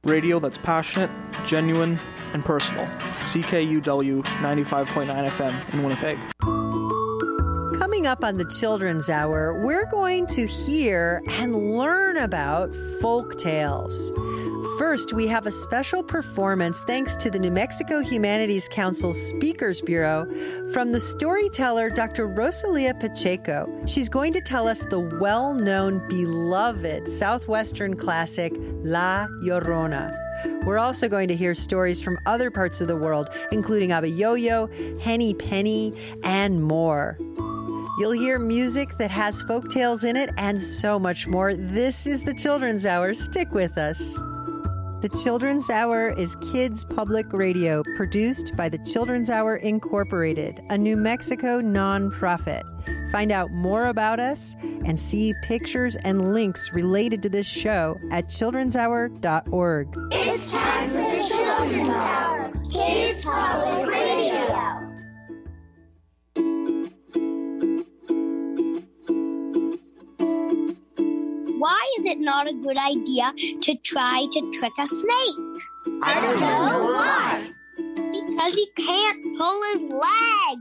Radio that's passionate, genuine, and personal. CKUW 95.9 FM in Winnipeg. Coming up on the Children's Hour, we're going to hear and learn about folk tales. First, we have a special performance thanks to the New Mexico Humanities Council Speakers Bureau from the storyteller Dr. Rosalia Pacheco. She's going to tell us the well-known, beloved Southwestern classic, La Llorona. We're also going to hear stories from other parts of the world, including Abayoyo, Henny Penny, and more. You'll hear music that has folktales in it and so much more. This is the Children's Hour. Stick with us. The Children's Hour is Kids Public Radio, produced by the Children's Hour Incorporated, a New Mexico nonprofit. Find out more about us and see pictures and links related to this show at childrenshour.org. It's time for the Children's Hour, Kids Public Radio. Why is it not a good idea to try to trick a snake? I don't know why. Because he can't pull his leg.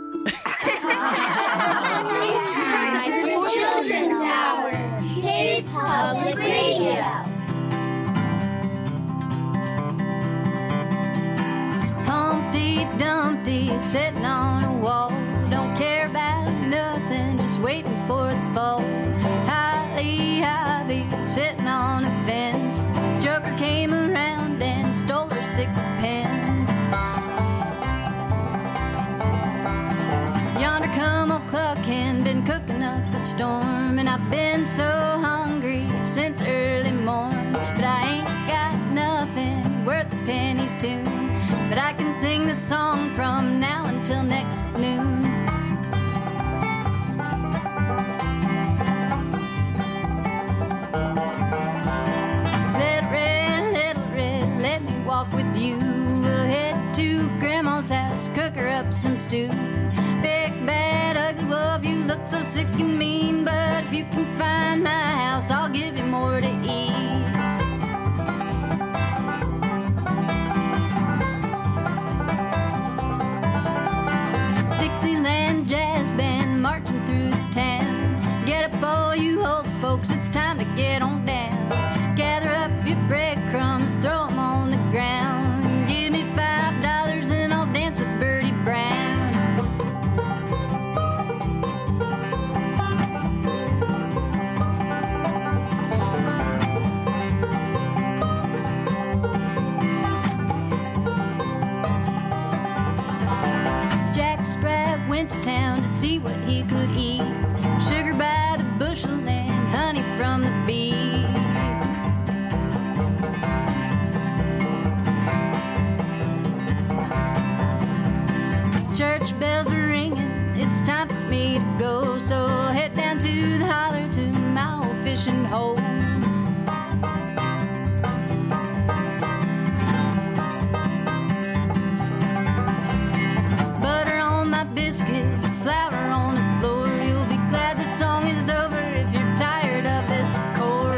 It's time for the Children's Hour, Kids Public Radio. Humpty Dumpty sitting on a wall, don't care about nothing, just waiting for the fall. Holly sitting on a fence, Joker came around and stole her 6 pence. Yonder come old cluckin', been cooking up a storm, and I've been so hungry since early morn. But I ain't got nothing worth a penny's tune, but I can sing this song from now until next noon. Walk with you, we'll head to Grandma's house, cook her up some stew. Big, bad, ugly wolf, you look so sick and mean, but if you can find my house, I'll give you more to eat. Dixieland jazz band marching through the town. Get up all you old folks, it's time to get on down. Gather up your breadcrumbs, throw them on the ground. Give me $5 and I'll dance with Bertie Brown. Jack Sprat went to town to see what he could eat. Sugar by the bushel and honey from the bee. Church bells are ringing, it's time for me to go, so I'll head down to the holler to my old fishing hole. Butter on my biscuit, flour on the floor. You'll be glad the song is over if you're tired of this chord.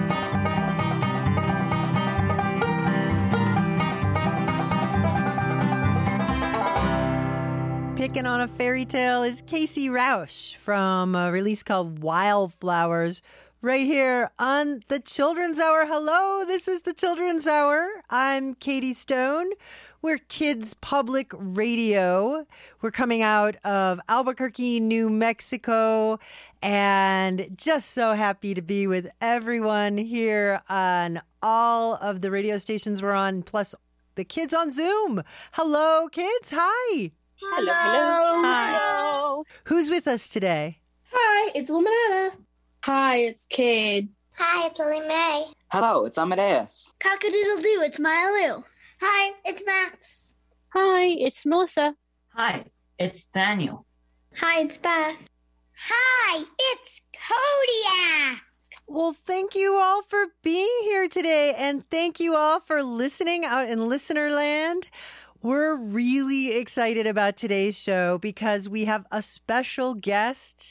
Picking on a fairy tale is Casey Rausch from a release called Wildflowers, right here on the Children's Hour. Hello, this is the Children's Hour. I'm Katie Stone. We're Kids Public Radio. We're coming out of Albuquerque, New Mexico, and just so happy to be with everyone here on all of the radio stations we're on, plus the kids on Zoom. Hello, kids. Hi. Hello. Hi. Who's with us today? Hi, it's Luminata. Hi, it's Cade. Hi, it's Lily Mae. Hello, it's Amadeus. Cock-a-doodle-doo, it's Maya Lou. Hi, it's Max. Hi, it's Melissa. Hi, it's Daniel. Hi, it's Beth. Hi, it's Kodiak. Well, thank you all for being here today, and thank you all for listening out in Listenerland. We're really excited about today's show because we have a special guest.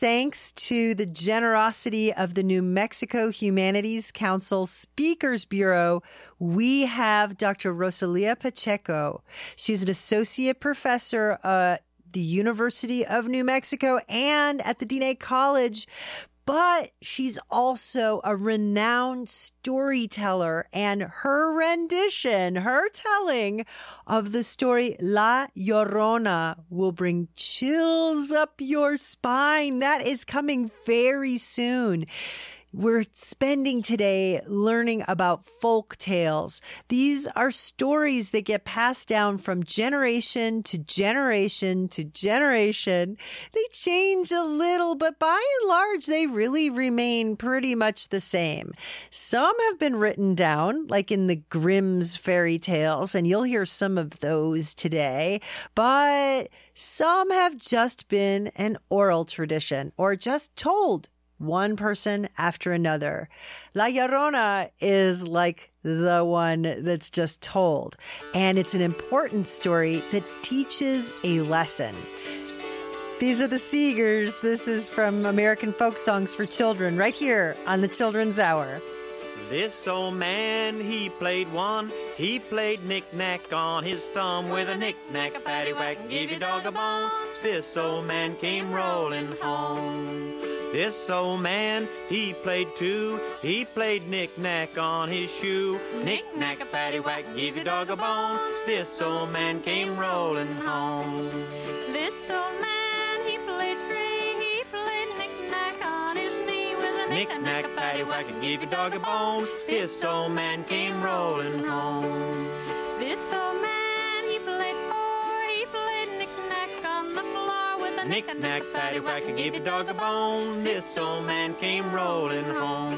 thanks to the generosity of the New Mexico Humanities Council Speakers Bureau, we have Dr. Rosalia Pacheco. She's an associate professor at the University of New Mexico and at the DNA College. But she's also a renowned storyteller, and her rendition, her telling of the story La Llorona will bring chills up your spine. That is coming very soon. We're spending today learning about folk tales. These are stories that get passed down from generation to generation to generation. They change a little, but by and large, they really remain pretty much the same. Some have been written down, like in the Grimm's fairy tales, and you'll hear some of those today, but some have just been an oral tradition or just told one person after another. La Llorona is like the one that's just told. And it's an important story that teaches a lesson. These are the Seegers. This is from American Folk Songs for Children right here on the Children's Hour. This old man, he played one. He played knick-knack on his thumb with a knick-knack, a paddywhack, give your dog a bone. This old man came rolling home. This old man, he played two. He played knick-knack on his shoe. Knick-knack, a paddywhack, give your dog a bone. This old man came rolling home. This old man, he played three. He played knick-knack on his knee with a Knick-knack, a paddywhack, give your dog a bone. This old man came rolling home. This old man, he played four. He played knick-knack on the floor with a Knick-knack, paddywhack, give your dog a bone. This old man came rolling home.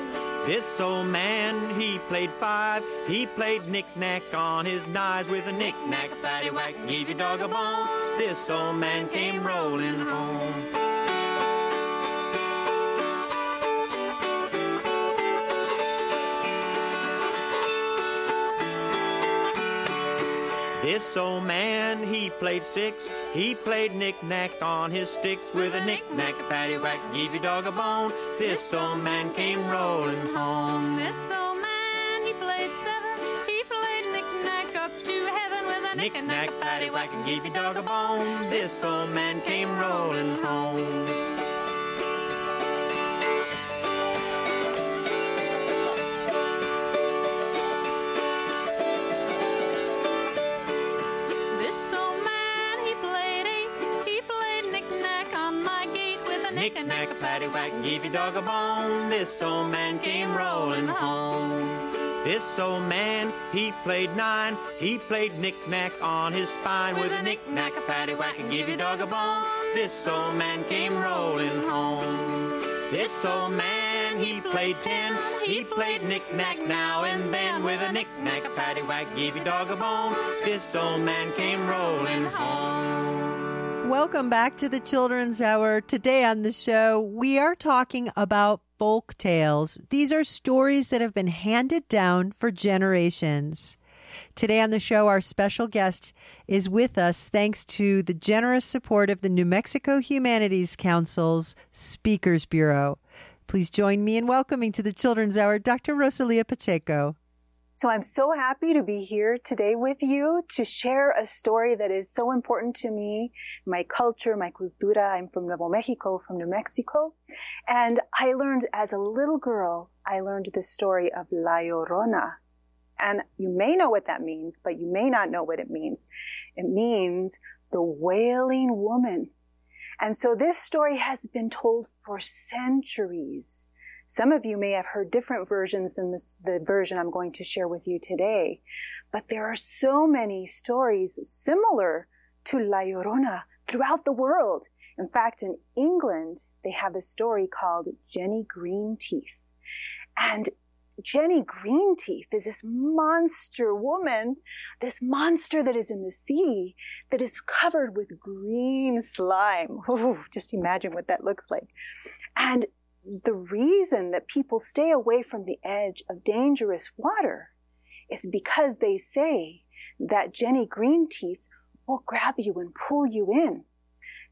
This old man, he played five. He played knick-knack on his knives with a knick-knack, paddywhack, give your dog a bone. This old man came rolling home. This old man, he played six. He played knick-knack on his sticks with a knick-knack, a paddywhack, give your dog a bone. This old man came rolling home. This old man, he played seven. He played knick-knack up to heaven with a knick-knack, a paddywhack, and give your dog a bone. This old man came rolling home. Knick-knack, a paddywhack, give your dog a bone. This old man came rolling home. This old man, he played nine. He played knick-knack on his spine with a knick-knack, a paddywhack, and give your dog a bone. This old man came rolling home. This old man, he played 10. He played knick-knack now and then with a knick-knack, a paddywhack, give your dog a bone. This old man came rolling home. Welcome back to the Children's Hour. Today on the show, we are talking about folk tales. These are stories that have been handed down for generations. Today on the show, our special guest is with us thanks to the generous support of the New Mexico Humanities Council's Speakers Bureau. Please join me in welcoming to the Children's Hour Dr. Rosalia Pacheco. So I'm so happy to be here today with you to share a story that is so important to me, my culture, my cultura. I'm from Nuevo Mexico, from New Mexico. And I learned as a little girl, I learned the story of La Llorona. And you may know what that means, but you may not know what it means. It means the wailing woman. And so this story has been told for centuries. Some of you may have heard different versions than the version I'm going to share with you today. But there are so many stories similar to La Llorona throughout the world. In fact, in England, they have a story called Jenny Greenteeth. And Jenny Greenteeth is this monster woman, this monster that is in the sea, that is covered with green slime. Ooh, just imagine what that looks like. And the reason that people stay away from the edge of dangerous water is because they say that Jenny Greenteeth will grab you and pull you in.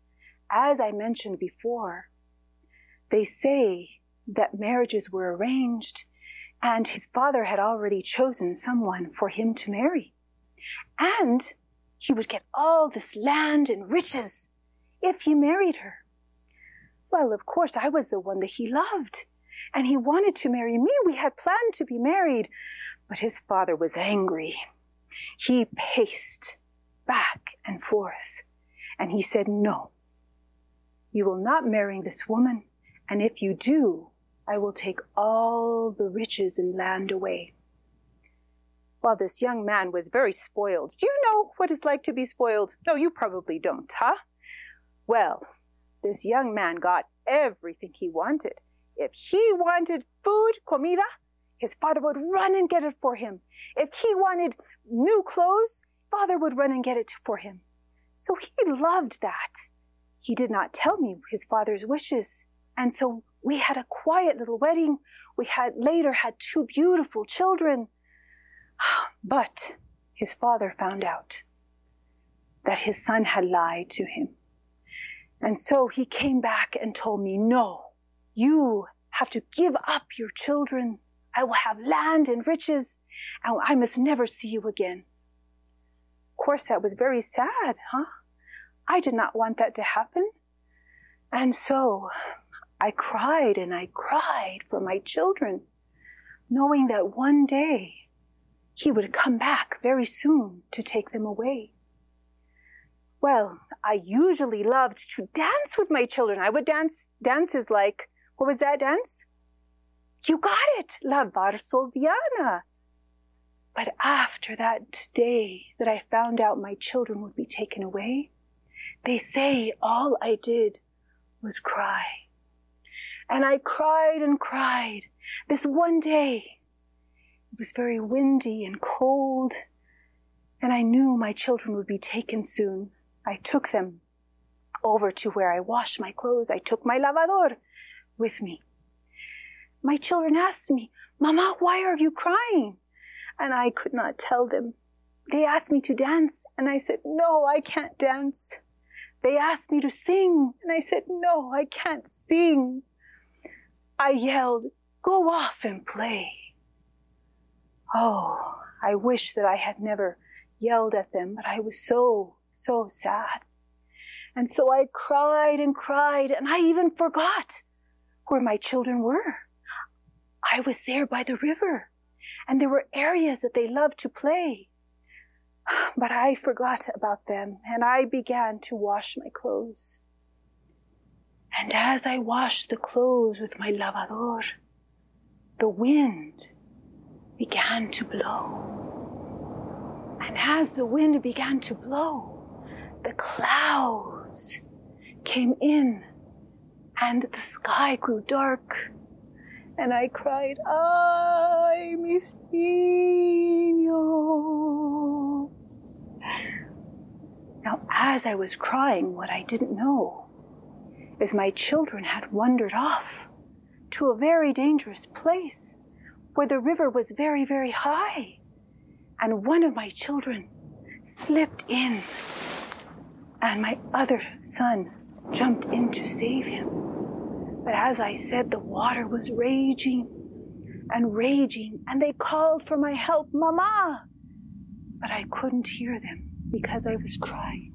as I mentioned before, they say that marriages were arranged and his father had already chosen someone for him to marry. And he would get all this land and riches if he married her. Well, of course, I was the one that he loved, and he wanted to marry me. We had planned to be married, but his father was angry. He paced back and forth, and he said, "No, you will not marry this woman, and if you do, I will take all the riches and land away." Well, this young man was very spoiled. Do you know what it's like to be spoiled? No, you probably don't, huh? Well, this young man got everything he wanted. If he wanted food, comida, his father would run and get it for him. If he wanted new clothes, father would run and get it for him. So he loved that. He did not tell me his father's wishes. And so we had a quiet little wedding. We later had 2 beautiful children. But his father found out that his son had lied to him. And so he came back and told me, "No, you have to give up your children. I will have land and riches, and I must never see you again." Of course, that was very sad, huh? I did not want that to happen. And so I cried and I cried for my children, knowing that one day he would come back very soon to take them away. Well, I usually loved to dance with my children. I would dance. Dances like, what was that dance? You got it, La Varsoviana. But after that day that I found out my children would be taken away, they say all I did was cry. And I cried and cried. This one day, it was very windy and cold, and I knew my children would be taken soon. I took them over to where I wash my clothes. I took my lavador with me. My children asked me, "Mama, why are you crying?" And I could not tell them. They asked me to dance, and I said, "No, I can't dance." They asked me to sing, and I said, "No, I can't sing." I yelled, "Go off and play." Oh, I wish that I had never yelled at them, but I was so sad. And so I cried and cried, and I even forgot where my children were. I was there by the river, and there were areas that they loved to play. But I forgot about them, and I began to wash my clothes. And as I washed the clothes with my lavador, the wind began to blow. And as the wind began to blow, the clouds came in and the sky grew dark. And I cried, "Ay, mis niños." Now, as I was crying, what I didn't know is my children had wandered off to a very dangerous place where the river was very, very high. And one of my children slipped in, and my other son jumped in to save him. But as I said, the water was raging and raging, and they called for my help, "Mama!" But I couldn't hear them because I was crying.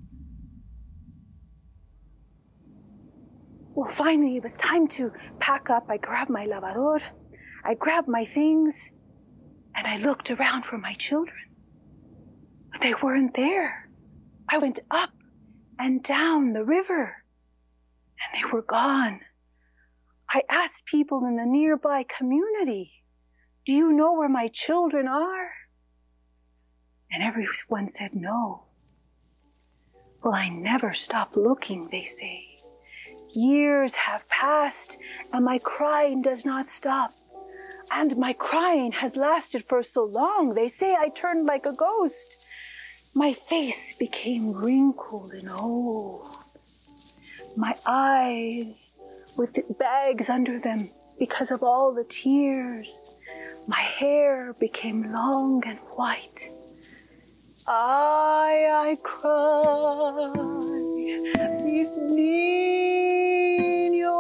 Well, finally, it was time to pack up. I grabbed my lavador, I grabbed my things, and I looked around for my children. But they weren't there. I went up and down the river, and they were gone. I asked people in the nearby community, "Do you know where my children are?" And everyone said no. Well, I never stopped looking, they say. Years have passed, and my crying does not stop. And my crying has lasted for so long. They say I turned like a ghost. My face became wrinkled and old. My eyes with bags under them because of all the tears. My hair became long and white. I cry mis niños.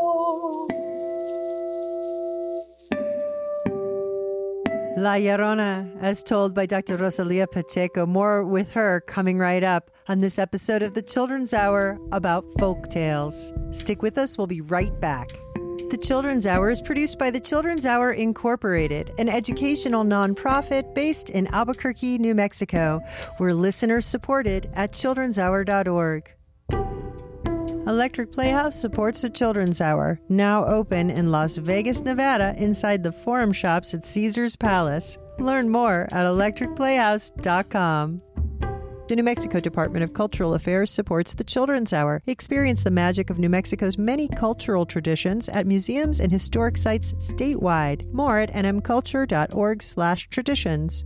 La Llorona, as told by Dr. Rosalia Pacheco. More with her coming right up on this episode of the Children's Hour about folk tales. Stick with us. We'll be right back. The Children's Hour is produced by the Children's Hour Incorporated, an educational nonprofit based in Albuquerque, New Mexico. We're listener-supported at childrenshour.org. Electric Playhouse supports the Children's Hour, now open in Las Vegas, Nevada, inside the Forum Shops at Caesars Palace. Learn more at electricplayhouse.com. The New Mexico Department of Cultural Affairs supports the Children's Hour. Experience the magic of New Mexico's many cultural traditions at museums and historic sites statewide. More at nmculture.org/traditions.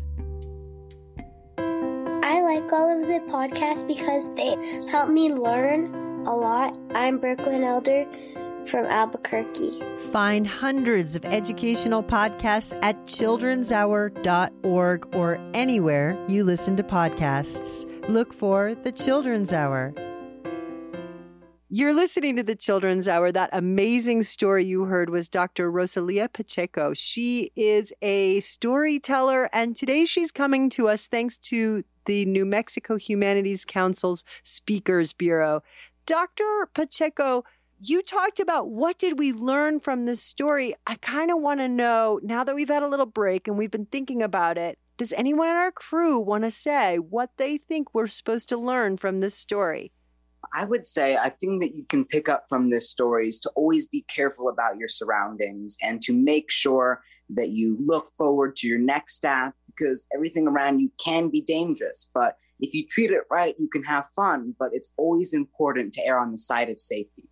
I like all of the podcasts because they help me learn a lot. I'm Brooklyn Elder from Albuquerque. Find hundreds of educational podcasts at childrenshour.org or anywhere you listen to podcasts. Look for the Children's Hour. You're listening to the Children's Hour. That amazing story you heard was Dr. Rosalia Pacheco. She is a storyteller, and today she's coming to us thanks to the New Mexico Humanities Council's Speakers Bureau. Dr. Pacheco, you talked about what did we learn from this story. I kind of want to know, now that we've had a little break and we've been thinking about it, does anyone in our crew want to say what they think we're supposed to learn from this story? I would say I think that you can pick up from this story is to always be careful about your surroundings and to make sure that you look forward to your next step, because everything around you can be dangerous. But if you treat it right, you can have fun, but it's always important to err on the side of safety.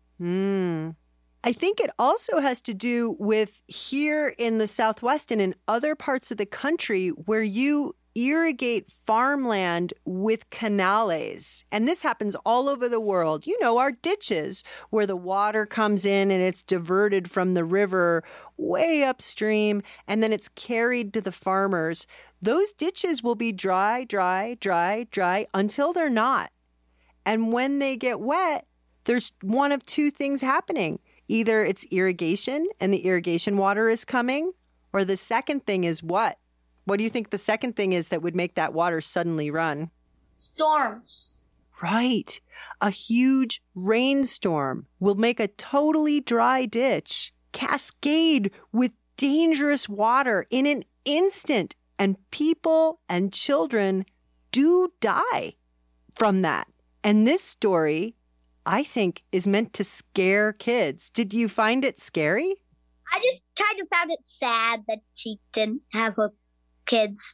I think it also has to do with here in the Southwest and in other parts of the country where you irrigate farmland with canales. And this happens all over the world. You know, our ditches where the water comes in and it's diverted from the river way upstream and then it's carried to the farmers. Those ditches will be dry until they're not. And when they get wet, there's one of two things happening. Either it's irrigation and the irrigation water is coming, or the second thing is what? What do you think the second thing is that would make that water suddenly run? Storms. Right. A huge rainstorm will make a totally dry ditch cascade with dangerous water in an instant. And people and children do die from that. And this story, I think, is meant to scare kids. Did you find it scary? I just kind of found it sad that she didn't have her kids.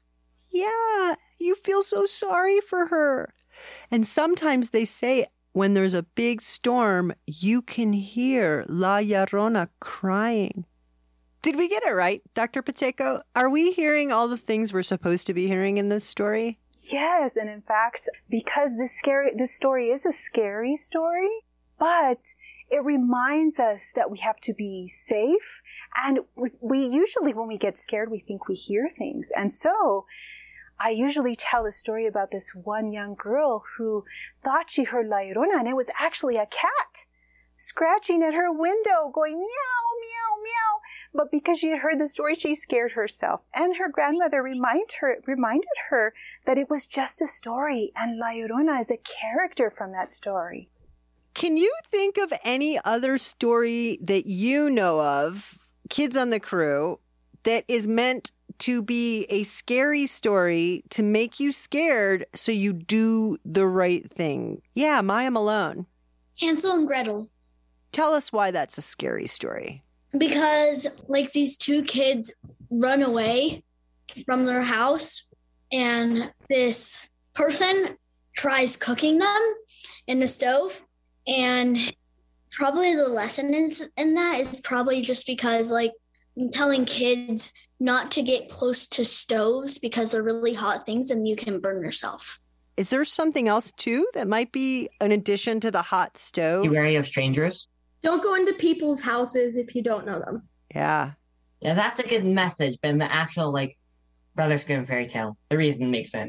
Yeah, you feel so sorry for her. And sometimes they say when there's a big storm, you can hear La Llorona crying. Did we get it right, Dr. Pacheco? Are we hearing all the things we're supposed to be hearing in this story? Yes, and in fact, because this story is a scary story, but it reminds us that we have to be safe. And we usually, when we get scared, we think we hear things. And so I usually tell a story about this one young girl who thought she heard La Llorona, and it was actually a cat scratching at her window, going meow, meow, meow. But because she had heard the story, she scared herself. And her grandmother reminded her that it was just a story, and La Llorona is a character from that story. Can you think of any other story that you know of, kids on the crew, that is meant to be a scary story to make you scared so you do the right thing? Yeah, Maya Malone. Hansel and Gretel. Tell us why that's a scary story. Because, these two kids run away from their house, and this person tries cooking them in the stove, and probably the lesson in that is probably just because, telling kids not to get close to stoves because they're really hot things and you can burn yourself. Is there something else, too, that might be an addition to the hot stove? Be wary of strangers. Don't go into people's houses if you don't know them. Yeah. Yeah, that's a good message, but in the actual, Brothers Grimm fairy tale, the reason makes sense.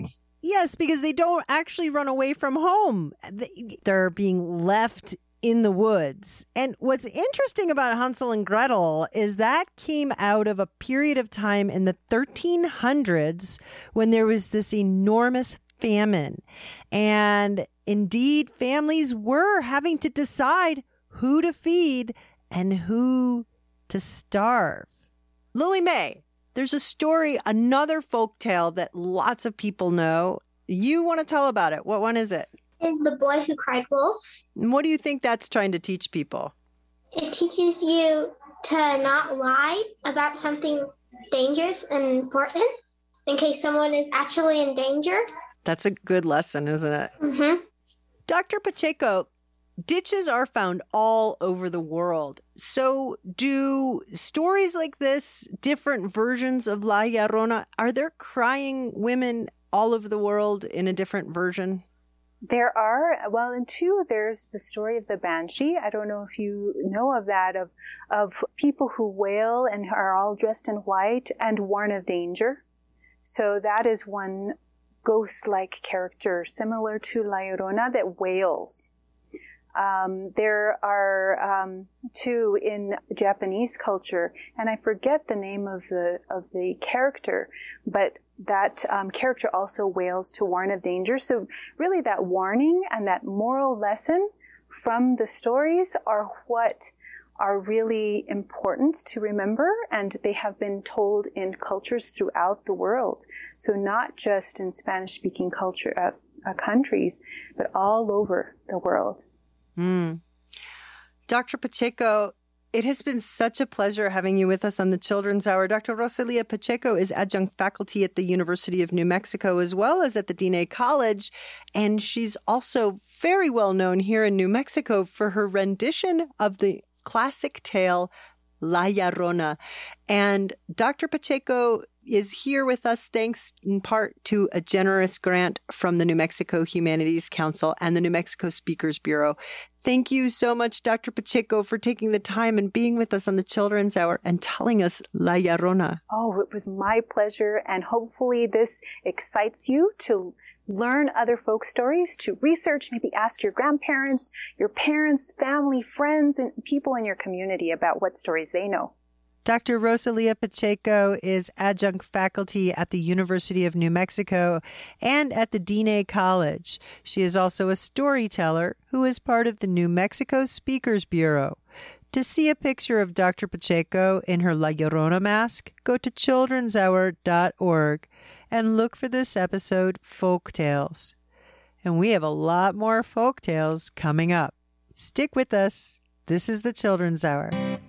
Yes, because they don't actually run away from home. They're being left in the woods. And what's interesting about Hansel and Gretel is that came out of a period of time in the 1300s when there was this enormous famine. And indeed, families were having to decide who to feed and who to starve. Lily May, there's a story, another folktale that lots of people know. You want to tell about it. What one is it? Is The Boy Who Cried Wolf. And what do you think that's trying to teach people? It teaches you to not lie about something dangerous and important in case someone is actually in danger. That's a good lesson, isn't it? Mm-hmm. Dr. Pacheco, ditches are found all over the world. So do stories like this, different versions of La Llorona, are there crying women all over the world in a different version? There are. Well, in two, there's the story of the Banshee. I don't know if you know of that, of people who wail and are all dressed in white and warn of danger. So that is one ghost-like character similar to La Llorona that wails. There are two in Japanese culture, and I forget the name of the character, but that character also wails to warn of danger. So really that warning and that moral lesson from the stories are what are really important to remember, and they have been told in cultures throughout the world. So not just in Spanish-speaking countries, but all over the world. Dr. Pacheco, it has been such a pleasure having you with us on the Children's Hour. Dr. Rosalia Pacheco is adjunct faculty at the University of New Mexico as well as at the D.N.A. College, and she's also very well known here in New Mexico for her rendition of the classic tale La Llorona. And Dr. Pacheco is here with us thanks in part to a generous grant from the New Mexico Humanities Council and the New Mexico Speakers Bureau. Thank you so much, Dr. Pacheco, for taking the time and being with us on the Children's Hour and telling us La Llorona. Oh, it was my pleasure. And hopefully this excites you to learn other folk stories, to research, maybe ask your grandparents, your parents, family, friends, and people in your community about what stories they know. Dr. Rosalia Pacheco is adjunct faculty at the University of New Mexico and at the D.N.A. College. She is also a storyteller who is part of the New Mexico Speakers Bureau. To see a picture of Dr. Pacheco in her La Llorona mask, go to childrenshour.org and look for this episode, Folk Tales. And we have a lot more folk tales coming up. Stick with us. This is the Children's Hour.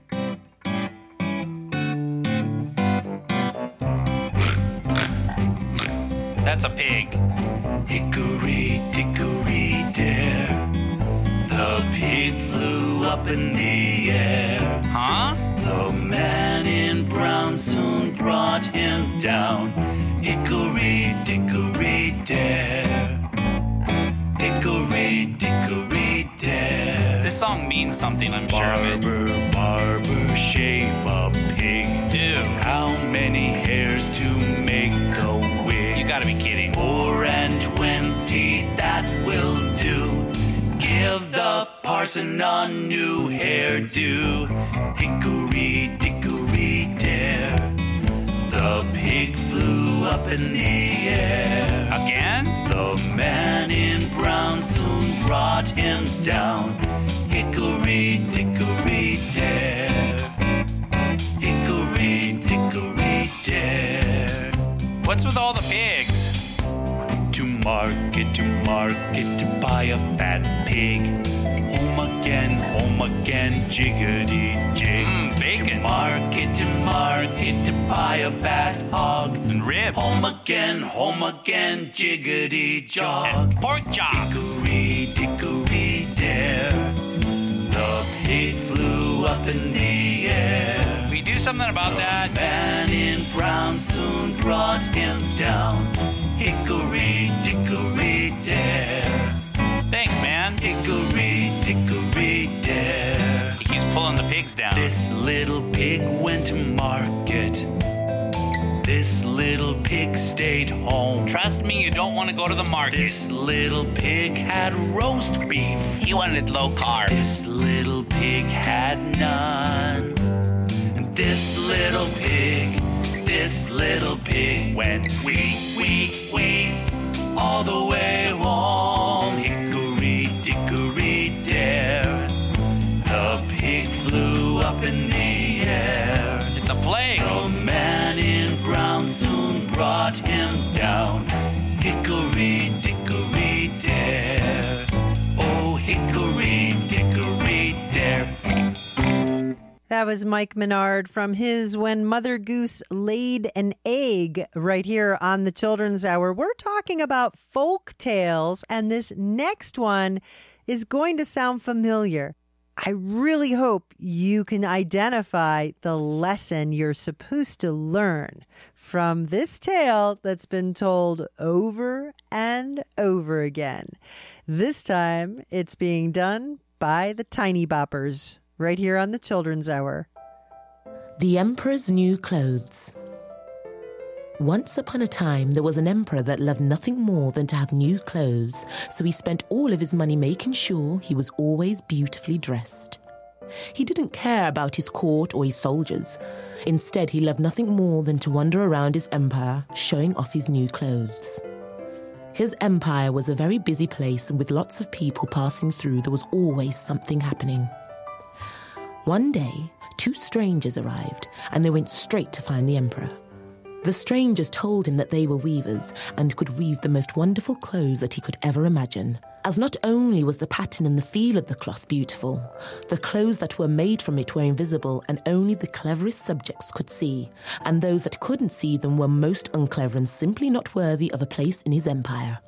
That's a pig. Hickory dickory dare, the pig flew up in the air. Huh? The man in brown soon brought him down. Hickory dickory dare, hickory dickory dare. This song means something, I'm sure of it. Barber, shave a pig. Ew. How many hairs to make a wig? You gotta be kidding. 4 and 20, that will do. Give the parson a new hairdo. Hickory dickory dare, the pig flew up in the air. Again? The man in brown soon brought him down. Hickory dickory dare, hickory dickory dare. What's with all the pigs? To market, to buy a fat pig. Home again, jiggity jig. Bacon. To market, to buy a fat hog. And ribs. Home again, jiggity jog. And pork chops. Hickory dickory dare, the pig flew up in the air. We do something about that. Man in brown soon brought him down. Hickory dickory dare. Thanks, man. Hickory dickory dare. He keeps pulling the pigs down. This little pig went to market. This little little pig stayed home. Trust me, you don't want to go to the market. This little pig had roast beef. He wanted low carb. This little pig had none. And this little pig went wee, all the way home. Hickory dickory dare, the pig flew up in the air. It's a plague. The man in brown soon brought him down. Hickory dickory dare, oh hickory dickory dare. That was Mike Menard from his When Mother Goose Laid an Egg right here on the Children's Hour. We're talking about folk tales, and this next one is going to sound familiar. I really hope you can identify the lesson you're supposed to learn from this tale that's been told over and over again. This time, it's being done by the Tiny Boppers. Right here on the Children's Hour. The Emperor's New Clothes. Once upon a time, there was an emperor that loved nothing more than to have new clothes, so he spent all of his money making sure he was always beautifully dressed. He didn't care about his court or his soldiers. Instead, he loved nothing more than to wander around his empire, showing off his new clothes. His empire was a very busy place, and with lots of people passing through, there was always something happening. One day, two strangers arrived, and they went straight to find the emperor. The strangers told him that they were weavers and could weave the most wonderful clothes that he could ever imagine. As not only was the pattern and the feel of the cloth beautiful, the clothes that were made from it were invisible and only the cleverest subjects could see, and those that couldn't see them were most unclever and simply not worthy of a place in his empire.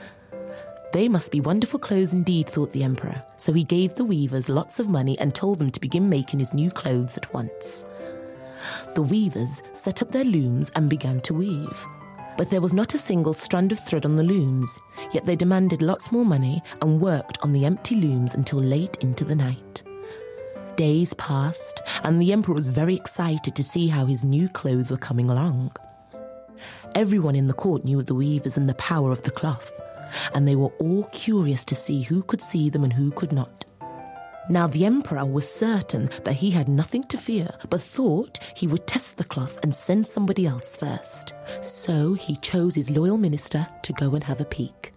They must be wonderful clothes indeed, thought the emperor, so he gave the weavers lots of money and told them to begin making his new clothes at once. The weavers set up their looms and began to weave. But there was not a single strand of thread on the looms, yet they demanded lots more money and worked on the empty looms until late into the night. Days passed, and the emperor was very excited to see how his new clothes were coming along. Everyone in the court knew of the weavers and the power of the cloth, and they were all curious to see who could see them and who could not. Now the emperor was certain that he had nothing to fear, but thought he would test the cloth and send somebody else first. So he chose his loyal minister to go and have a peek.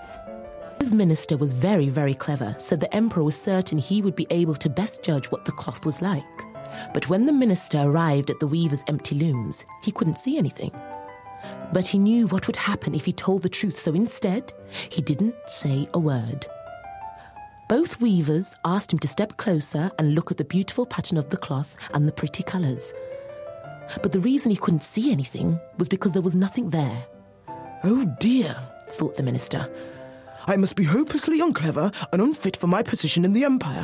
His minister was very, very clever, so the emperor was certain he would be able to best judge what the cloth was like. But when the minister arrived at the weaver's empty looms, he couldn't see anything. But he knew what would happen if he told the truth, so instead, he didn't say a word. Both weavers asked him to step closer and look at the beautiful pattern of the cloth and the pretty colours. But the reason he couldn't see anything was because there was nothing there. Oh dear, thought the minister. I must be hopelessly unclever and unfit for my position in the empire.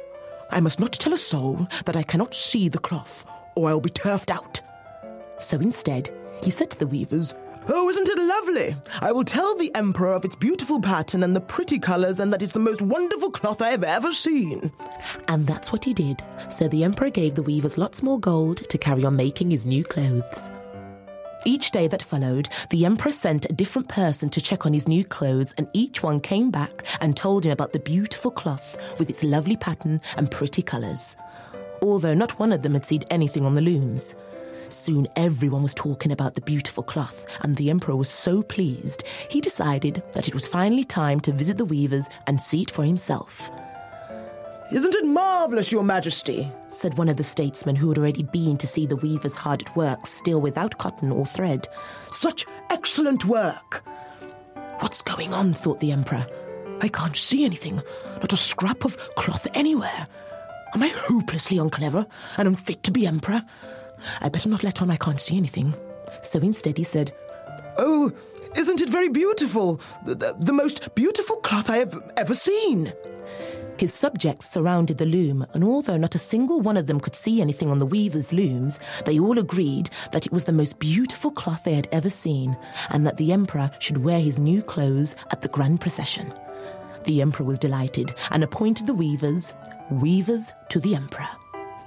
I must not tell a soul that I cannot see the cloth, or I'll be turfed out. So instead, he said to the weavers, "Oh, isn't it lovely? I will tell the emperor of its beautiful pattern and the pretty colours and that it's the most wonderful cloth I have ever seen." And that's what he did. So the emperor gave the weavers lots more gold to carry on making his new clothes. Each day that followed, the emperor sent a different person to check on his new clothes, and each one came back and told him about the beautiful cloth with its lovely pattern and pretty colours, although not one of them had seen anything on the looms. Soon everyone was talking about the beautiful cloth, and the emperor was so pleased, he decided that it was finally time to visit the weavers and see it for himself. "Isn't it marvellous, your majesty?" said one of the statesmen who had already been to see the weavers hard at work, still without cotton or thread. "Such excellent work!" "What's going on?" thought the emperor. "I can't see anything, not a scrap of cloth anywhere. Am I hopelessly unclever and unfit to be emperor? I better not let on I can't see anything." So instead he said, "Oh, isn't it very beautiful? The most beautiful cloth I have ever seen." His subjects surrounded the loom, and although not a single one of them could see anything on the weavers' looms, they all agreed that it was the most beautiful cloth they had ever seen, and that the emperor should wear his new clothes at the grand procession. The emperor was delighted and appointed the weavers to the emperor.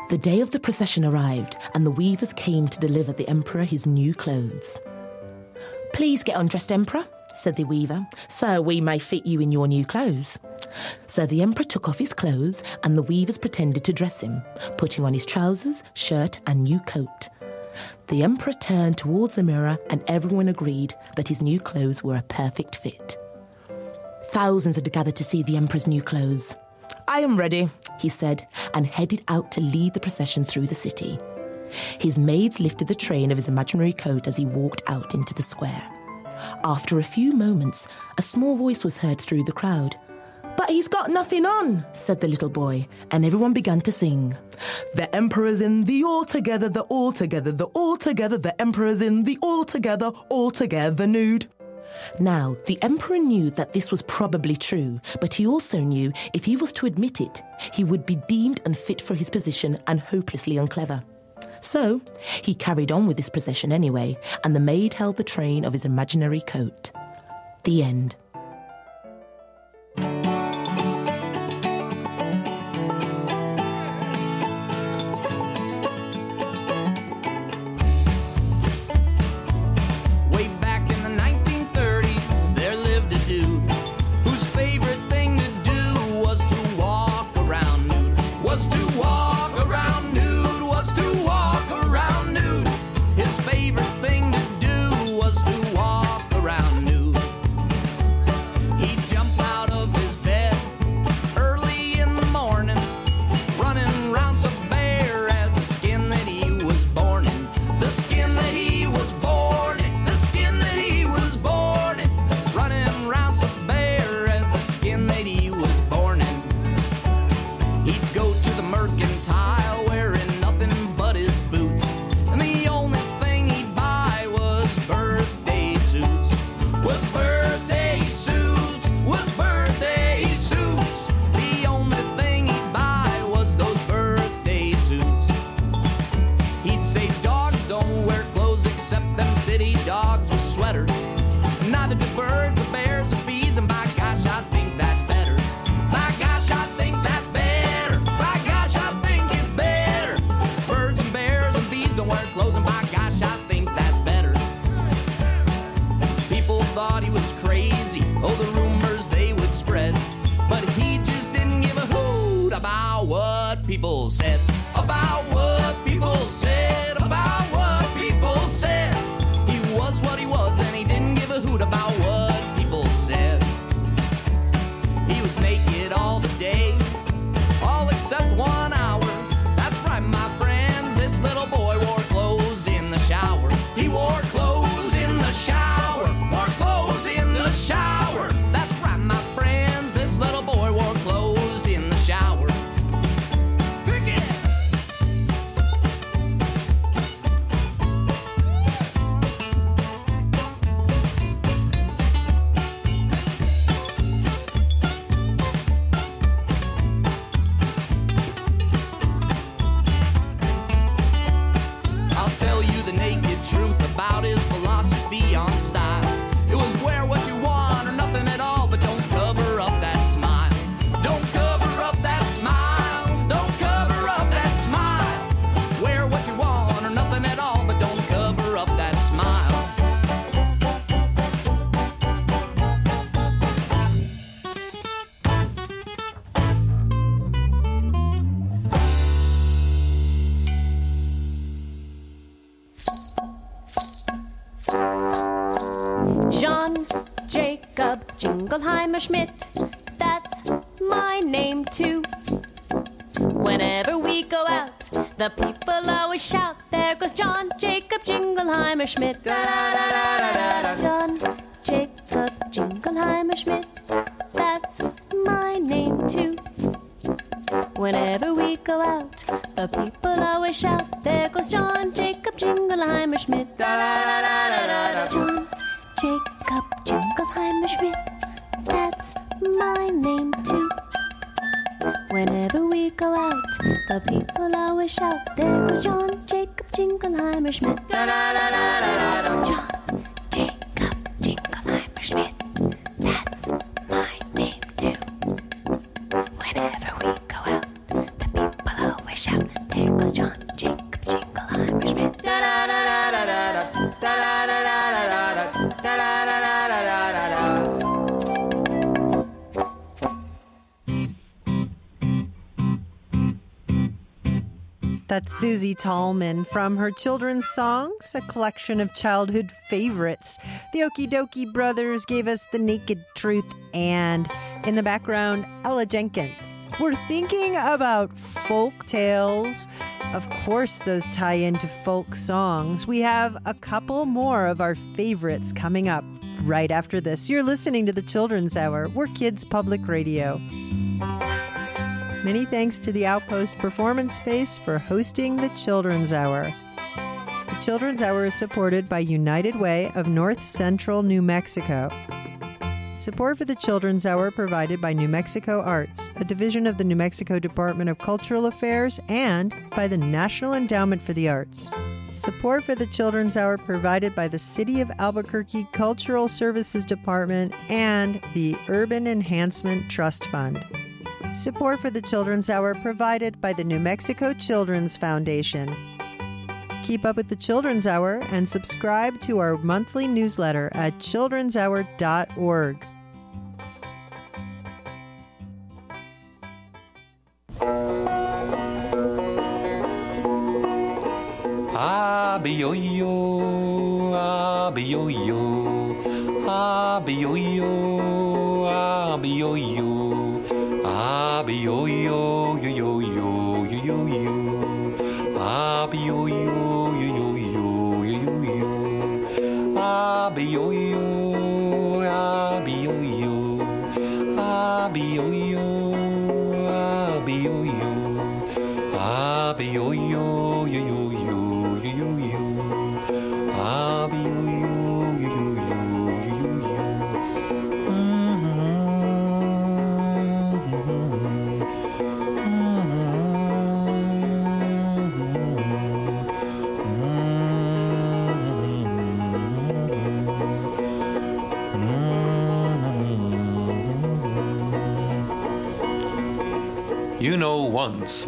The day of the procession arrived, and the weavers came to deliver the Emperor his new clothes. "Please get undressed, Emperor," said the weaver, "so we may fit you in your new clothes." So the Emperor took off his clothes, and the weavers pretended to dress him, putting on his trousers, shirt, and new coat. The Emperor turned towards the mirror, and everyone agreed that his new clothes were a perfect fit. Thousands had gathered to see the Emperor's new clothes. "I am ready," he said, and headed out to lead the procession through the city. His maids lifted the train of his imaginary coat as he walked out into the square. After a few moments, a small voice was heard through the crowd. "But he's got nothing on," said the little boy, and everyone began to sing. "The Emperor's in the all-together, the all-together, the all-together, the Emperor's in the all-together, all-together nude." Now, the Emperor knew that this was probably true, but he also knew if he was to admit it, he would be deemed unfit for his position and hopelessly unclever. So, he carried on with his procession anyway, and the maid held the train of his imaginary coat. The end. People said about what people said about what people said. He was what he was, and he didn't give a hoot about what people said. He was naked all the day, all except 1 hour. That's right, my friends, this little boy wore clothes in the shower. He wore clothes in the shower, wore clothes in the shower. That's right, my friends, this little boy wore clothes in the shower. About his philosophy on style. It was wear what you want or nothing at all, but don't cover up that smile. Don't cover up that smile. Don't cover up that smile. Wear what you want or nothing at all, but don't cover up that smile. John Jacob Jingleheimer Schmidt, that's my name too. Whenever we go out, the people always shout, there goes John Jacob Jingleheimer Schmidt. John Jacob Jingleheimer Schmidt, that's my name too. Whenever we go out, the people always shout, there goes John Jacob Jingleheimer Schmidt. John Jacob Jingleheimer Schmidt, that's my name too. Whenever we go out, the people always shout, there goes John Jacob Jingleheimer Schmidt. John Jacob Jingleheimer Schmidt, that's my name too. Whenever we go out, the people always shout, there goes That's Susie Tallman from her children's songs, a collection of childhood favorites. The Okie Dokie Brothers gave us The Naked Truth, and in the background, Ella Jenkins. We're thinking about folk tales. Of course, those tie into folk songs. We have a couple more of our favorites coming up right after this. You're listening to the Children's Hour. We're Kids Public Radio. Many thanks to the Outpost Performance Space for hosting the Children's Hour. The Children's Hour is supported by United Way of North Central New Mexico. Support for the Children's Hour provided by New Mexico Arts, a division of the New Mexico Department of Cultural Affairs, and by the National Endowment for the Arts. Support for the Children's Hour provided by the City of Albuquerque Cultural Services Department and the Urban Enhancement Trust Fund. Support for the Children's Hour provided by the New Mexico Children's Foundation. Keep up with the Children's Hour and subscribe to our monthly newsletter at childrenshour.org. Abi-yo-yo, abi-yo-yo, abi-yo-yo, abi-yo-yo, abi-yo-yo, yo-yo-yo, yo-yo-yo, abi-yo-yo, yo-yo-yo, yo-yo-yo, abi-yo-yo, abi-yo-yo, abi-yo-yo, abi-yo-yo, abi-yo-yo, yo-yo-yo. You know, once,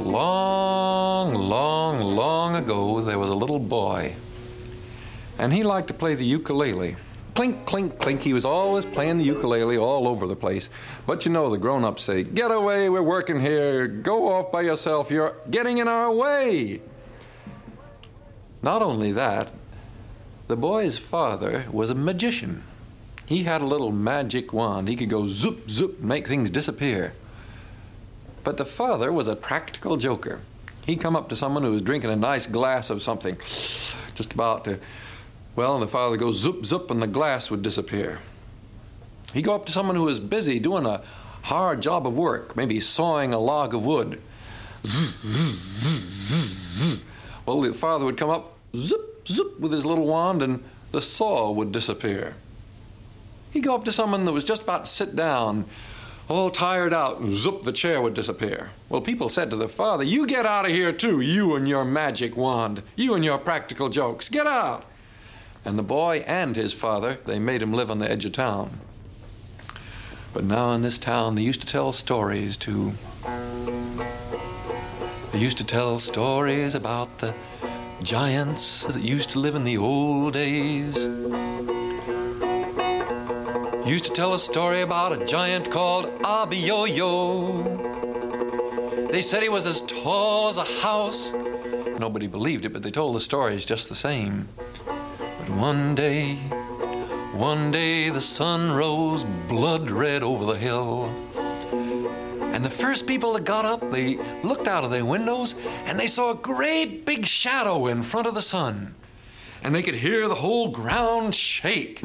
long ago, there was a little boy, and he liked to play the ukulele. Clink, clink, clink, he was always playing the ukulele all over the place. But you know, the grown-ups say, "Get away, we're working here. Go off by yourself, you're getting in our way." Not only that, the boy's father was a magician. He had a little magic wand. He could go zoop, zoop, make things disappear. But the father was a practical joker. He'd come up to someone who was drinking a nice glass of something, just about to, and the father would go zoop, zoop, and the glass would disappear. He'd go up to someone who was busy doing a hard job of work, maybe sawing a log of wood. Well, the father would come up, zoop, zoop, with his little wand, and the saw would disappear. He'd go up to someone that was just about to sit down, all tired out, and zoop, the chair would disappear. Well, people said to the father, "You get out of here too, you and your magic wand, you and your practical jokes, get out." And the boy and his father, they made him live on the edge of town. But now in this town, they used to tell stories too. They used to tell stories about the giants that used to live in the old days. Used to tell a story about a giant called Abi-yo-yo. They said he was as tall as a house. Nobody believed it, but they told the stories just the same. But one day the sun rose blood red over the hill. And the first people that got up, they looked out of their windows and they saw a great big shadow in front of the sun. And they could hear the whole ground shake.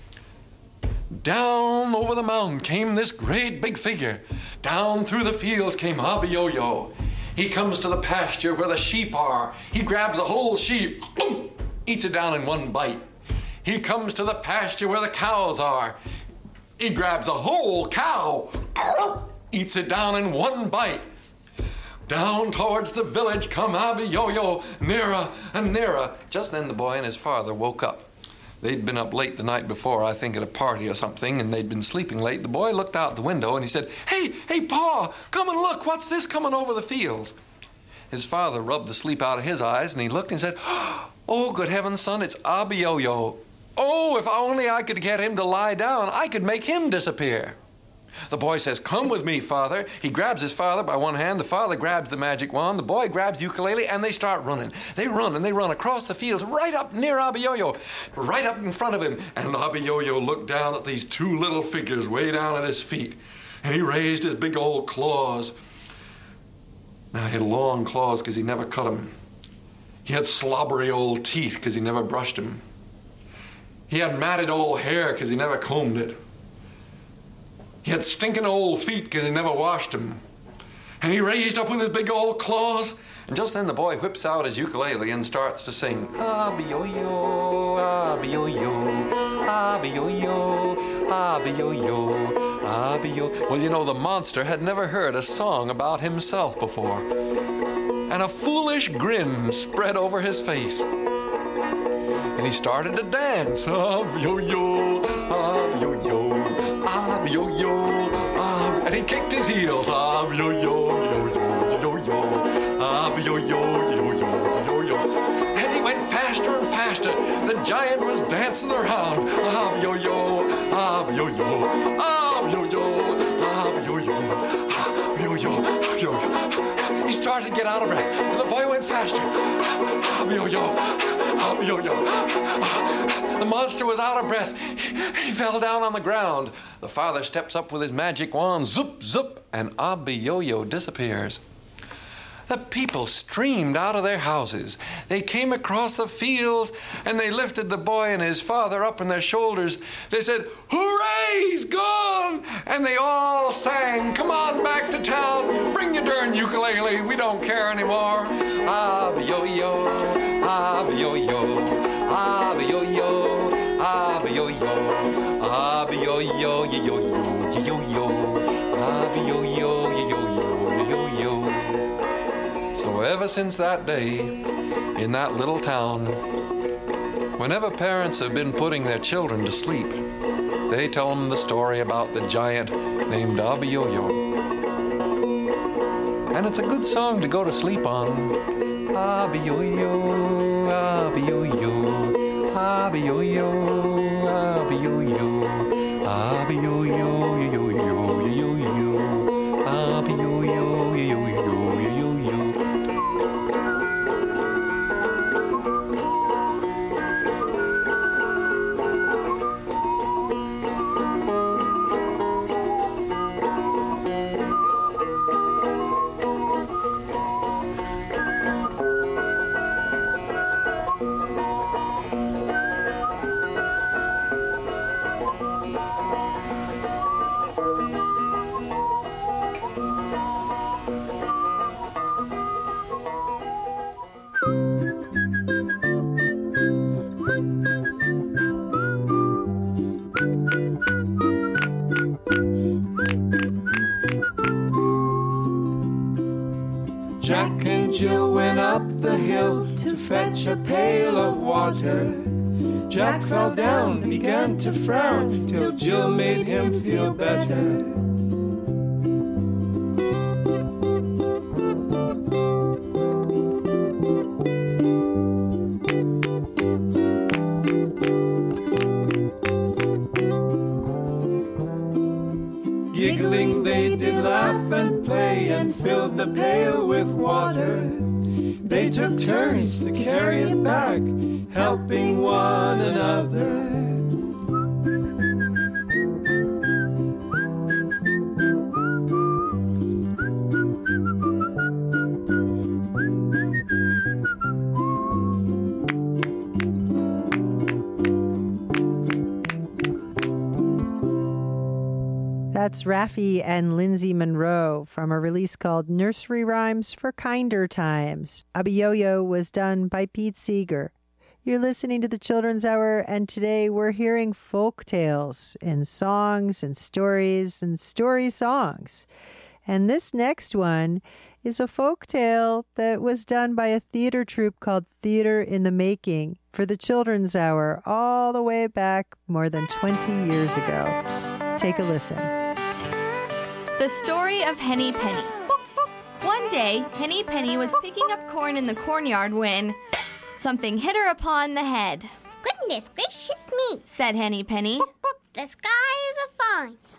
Down over the mountain came this great big figure. Down through the fields came Abi-yo-yo. He comes to the pasture where the sheep are. He grabs a whole sheep, eats it down in one bite. He comes to the pasture where the cows are. He grabs a whole cow, eats it down in one bite. Down towards the village come Abi-yo-yo, nearer and nearer. Just then the boy and his father woke up. They'd been up late the night before, I think at a party or something, and they'd been sleeping late. The boy looked out the window and he said, Hey, Pa, come and look. What's this coming over the fields?" His father rubbed the sleep out of his eyes and he looked and he said, "Oh, good heavens, son, it's Abi-yo-yo. Oh, if only I could get him to lie down, I could make him disappear." The boy says, "Come with me, Father." He grabs his father by one hand. The father grabs the magic wand. The boy grabs ukulele, and they start running. They run, and they run across the fields right up near Abiyoyo, right up in front of him. And Abiyoyo looked down at these two little figures way down at his feet, and he raised his big old claws. Now, he had long claws because he never cut them. He had slobbery old teeth because he never brushed them. He had matted old hair because he never combed it. He had stinking old feet because he never washed them. And he raised up with his big old claws, and just then the boy whips out his ukulele and starts to sing. Abiyoyo, abiyoyo, abiyoyo, abiyoyo, abiyo. Well, you know, the monster had never heard a song about himself before. And a foolish grin spread over his face. And he started to dance. Abiyoyo, abiyoyo, abiyoyo, and he kicked his heels. Abiyoyo, yo, yo, yo, yo, abiyoyo, yo, yo, yo, yo. And he went faster and faster. The giant was dancing around. Abiyoyo, abiyoyo, abiyoyo, abiyoyo, abiyoyo, abiyoyo. He started to get out of breath, and the boy went faster. Abiyoyo, abiyoyo. The monster was out of breath. He fell down on the ground. The father steps up with his magic wand, zoop, zoop, and Abiyoyo disappears. The people streamed out of their houses. They came across the fields, and they lifted the boy and his father up on their shoulders. They said, "Hooray, he's gone!" And they all sang, "Come on back to town. Bring your darn ukulele. We don't care anymore." Abiyoyo, abiyoyo, abiyoyo, abiyoyo, abiyoyo, yo, yo, yo, yo, abiyoyo, yo, yo, yo, yo. So ever since that day, in that little town, whenever parents have been putting their children to sleep, they tell them the story about the giant named Abiyoyo. And it's a good song to go to sleep on. Abiyoyo, abiyoyo, abiyoyo, abiyoyo, abiyoyo, yo, yo, yo, yo, yo, abiyoyo, yo, yo, yo. Jack and Jill went up the hill to fetch a pail of water. Jack fell down, began to frown, till Jill made him feel better. Giggling, they did laugh and play and filled the pail with water. They took turns to carry it back, helping one another. That's Raffi and Lindsay Monroe from a release called Nursery Rhymes for Kinder Times. Abiyoyo was done by Pete Seeger. You're listening to the Children's Hour, and today we're hearing folk tales in songs and stories and story songs. And this next one is a folk tale that was done by a theater troupe called Theater in the Making for the Children's Hour all the way back more than 20 years ago. Take a listen. The story of Henny Penny. One day, Henny Penny was picking up corn in the cornyard when something hit her upon the head. Goodness gracious me, said Henny Penny. The skies are fine.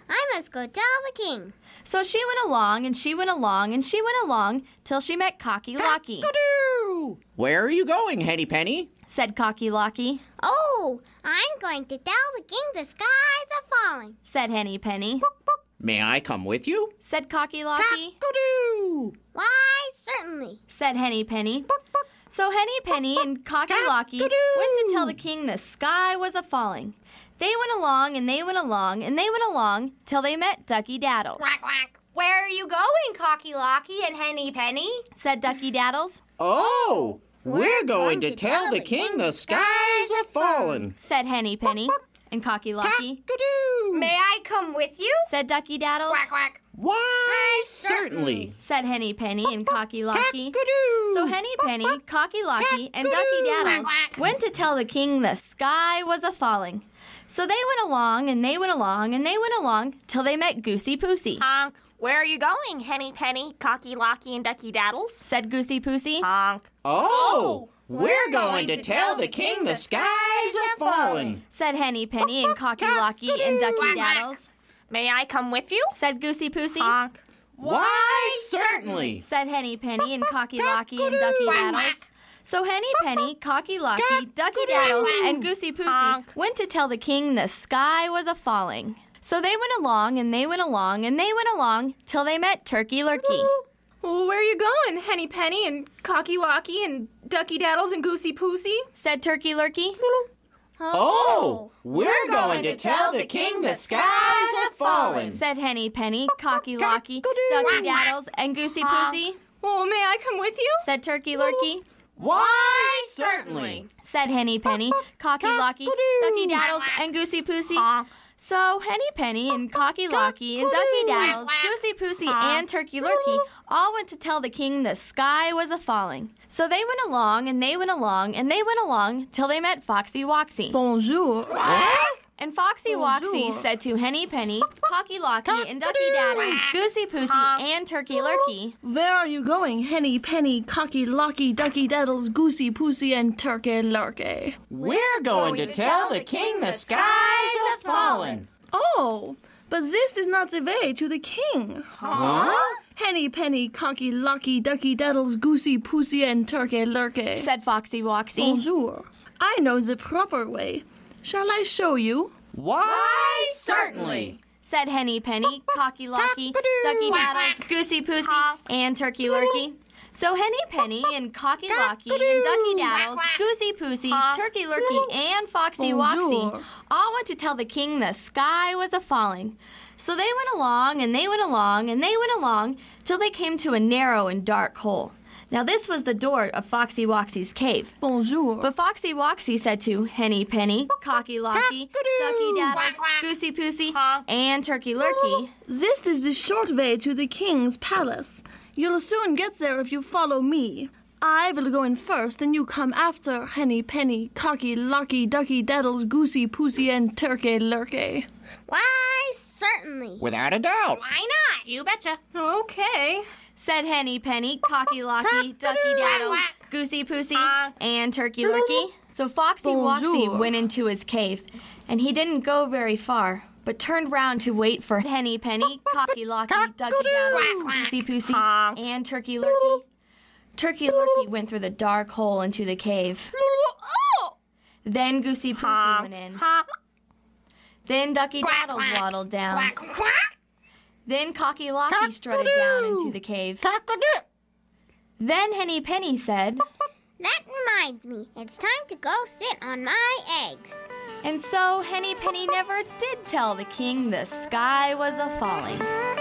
I must go tell the king. So she went along, and she went along, and she went along, till she met Cocky Locky. Cock-a-doo! Where are you going, Henny Penny? Said Cocky Locky. Oh, I'm going to tell the king the skies are falling. Said Henny Penny. May I come with you? Said Cocky Locky. Cock-a-doo! Why, certainly. Said Henny Penny. So Henny Penny and Cocky Locky went to tell the king the sky was a-falling. They went along, and they went along, and they went along, till they met Ducky Daddles. Quack, quack. Where are you going, Cocky Locky and Henny Penny? Said Ducky Daddles. Oh, we're going to tell the king the skies are falling. Said Henny Penny and Cocky Locky. Cock-a-doo! May I come with you? Said Ducky Daddles. Quack, quack. Why, certainly. Said Henny Penny and Cocky Locky. Cock-a-doo! So Henny Penny, Cocky Locky, and Ducky Daddles went to tell the king the sky was a-falling. So they went along, and they went along, and they went along, till they met Goosey Poosey. Honk. Where are you going, Henny Penny, Cocky Locky, and Ducky Daddles? Said Goosey Poosey. Honk. Oh, we're going to tell the king the skies are falling. Said Henny Penny and Cocky Locky and Ducky Daddles. May I come with you? Said Goosey Poosey. Honk. Why, certainly. Said Henny Penny and Cocky Locky and Ducky Daddles. So Henny Penny, Cocky Locky, Ducky Daddles, and Goosey Poosey went to tell the king the sky was a-falling. So they went along, and they went along, and they went along, till they met Turkey Lurkey. Where are you going, Henny Penny and Cocky Locky and Ducky Daddles and Goosey Poosey? Said Turkey Lurkey. Oh, we're going to tell the king the skies are falling. Said Henny Penny, Cocky Locky, Ducky Daddles, and Goosey Poosey. Oh, may I come with you? Said Turkey Lurkey. Why, certainly. Said Henny Penny, Cocky Locky, Ducky Daddles, and Goosey Poosey. So Henny Penny and Cocky Locky and Ducky Daddles, Goosey Poosey, and Turkey Lurkey all went to tell the king the sky was a-falling. So they went along, and they went along, and they went along, till they met Foxy Woxy. Bonjour. And Foxy Woxy said to Henny Penny, Cocky Locky, and Ducky Daddles, Goosey Poosey, and Turkey Lurkey. Where are you going, Henny Penny, Cocky Locky, Ducky Daddles, Goosey Poosey, and Turkey Lurkey? We're going to tell the king the skies are falling. Oh, but this is not the way to the king. Huh? Henny Penny, Cocky Locky, Ducky Daddles, Goosey Poosey, and Turkey Lurkey. Said Foxy Woxy. Bonjour. I know the proper way. Shall I show you? Why, certainly. Said Henny Penny, Cocky Locky, Ducky Daddles, Goosey Poosey, and Turkey Lurkey. So Henny Penny and Cocky Locky and Ducky Daddles, Goosey Poosey, Turkey Lurkey, and Foxy Woxy all went to tell the king the sky was a-falling. So they went along, and they went along, and they went along, till they came to a narrow and dark hole. Now this was the door of Foxy Woxy's cave. Bonjour. But Foxy Woxy said to Henny Penny, Cocky Locky, Ducky Daddles, Goosey Poosey, and Turkey Lurkey. This is the short way to the king's palace. You'll soon get there if you follow me. I will go in first, and you come after, Henny Penny, Cocky Locky, Ducky Daddles, Goosey Poosey, and Turkey Lurkey. Why, certainly. Without a doubt. Why not? You betcha. Okay. Said Henny Penny, Cocky Locky, Ducky Daddles, Goosey Poosey, and Turkey Lurkey. So Foxy Woxy went into his cave, and he didn't go very far, but turned round to wait for Henny Penny, Cocky Locky, Ducky Daddles, Goosey Poosey, and Turkey Lurkey. Turkey Lurkey went through the dark hole into the cave. Then Goosey Poosey went in. Then Ducky Daddles waddled down. Then Cocky Locky strutted down into the cave. Then Henny Penny said, That reminds me, it's time to go sit on my eggs. And so Henny Penny never did tell the king the sky was a-falling.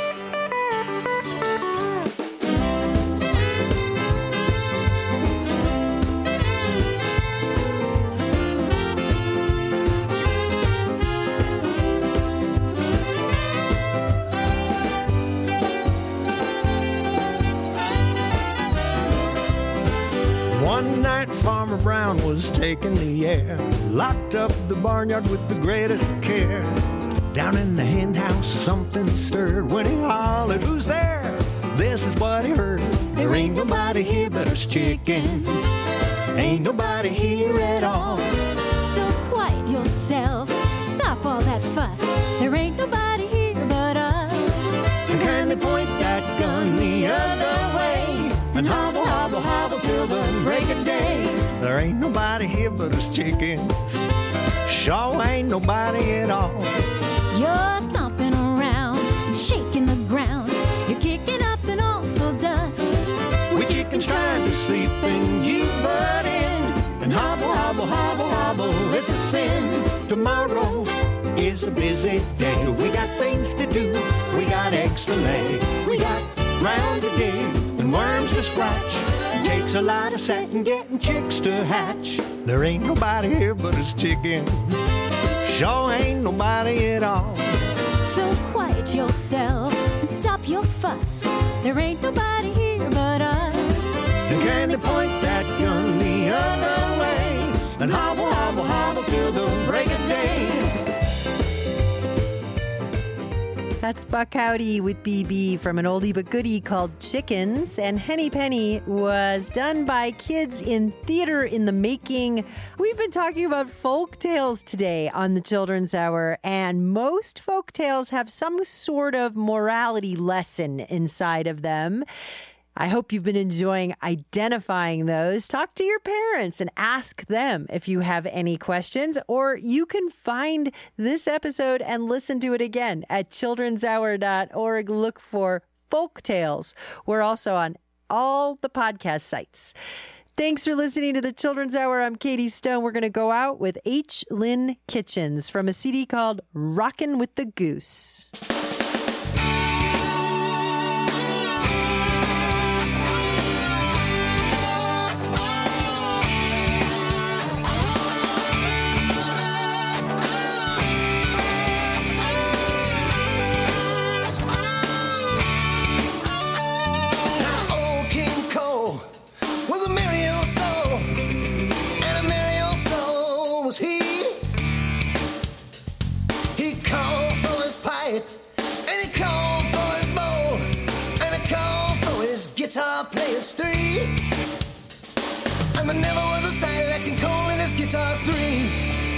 One night Farmer Brown was taking the air, locked up the barnyard with the greatest care. Down in the hen house something stirred. When he hollered, "Who's there?" This is what he heard. There ain't nobody here but us chickens. Ain't nobody here at all. So quiet yourself, stop all that fuss. There ain't nobody here but There ain't nobody here but us chickens. Sure ain't nobody at all. You're stomping around and shaking the ground. You're kicking up an awful dust. We chickens trying to sleep and you butt in. And hobble, hobble, hobble, hobble, it's a sin. Tomorrow is a busy day. We got things to do, we got eggs to lay. We got ground to dig and worms to scratch. Takes a lot of satin getting chicks to hatch. There ain't nobody here but us chickens. Sure ain't nobody at all. So quiet yourself and stop your fuss. There ain't nobody here but us. And can they point that gun the other way? And hobble, hobble, hobble till the break of day. That's Buck Howdy with BB from an oldie but goodie called Chickens. And Henny Penny was done by kids in theater in the making. We've been talking about folk tales today on the Children's Hour, and most folk tales have some sort of morality lesson inside of them. I hope you've been enjoying identifying those. Talk to your parents and ask them if you have any questions, or you can find this episode and listen to it again at childrenshour.org. Look for Folk Tales. We're also on all the podcast sites. Thanks for listening to the Children's Hour. I'm Katie Stone. We're going to go out with H. Lynn Kitchens from a CD called Rockin' with the Goose. Guitar players three, and there never was a sight like in coal in his guitars three.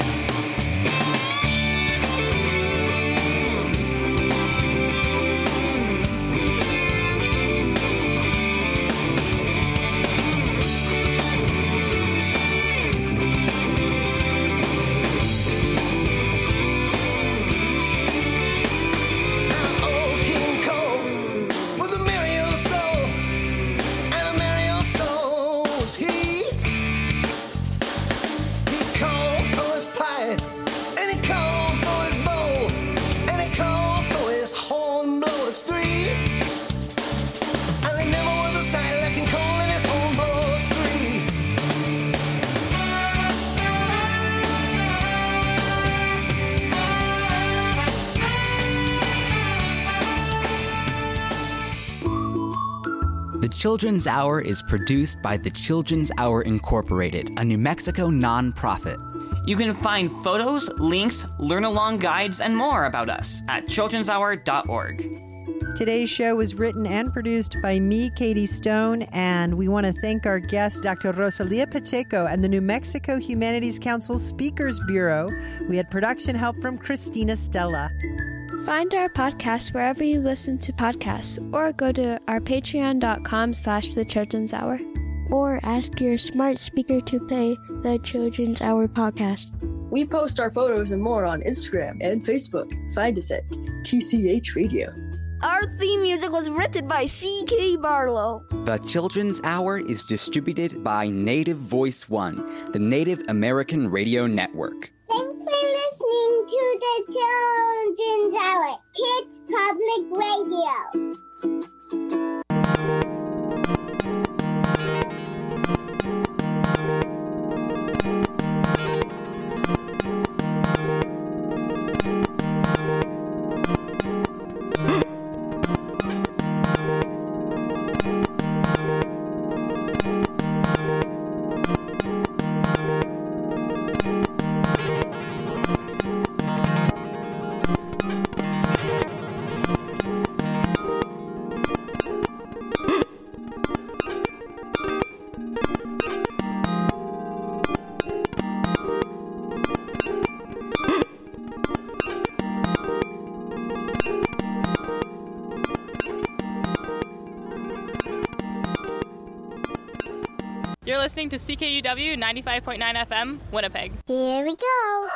The Children's Hour is produced by the Children's Hour Incorporated, a New Mexico nonprofit. You can find photos, links, learn-along guides, and more about us at childrenshour.org. Today's show was written and produced by me, Katie Stone, and we want to thank our guest, Dr. Rosalia Pacheco, and the New Mexico Humanities Council Speakers Bureau. We had production help from Christina Stella. Find our podcast wherever you listen to podcasts, or go to our patreon.com/The Children's Hour. Or ask your smart speaker to play the Children's Hour podcast. We post our photos and more on Instagram and Facebook. Find us at TCH Radio. Our theme music was written by C.K. Barlow. The Children's Hour is distributed by Native Voice One, the Native American Radio Network. Thanks for listening to the Children's Hour, Kids Public listening to CKUW 95.9 FM, Winnipeg. Here we go.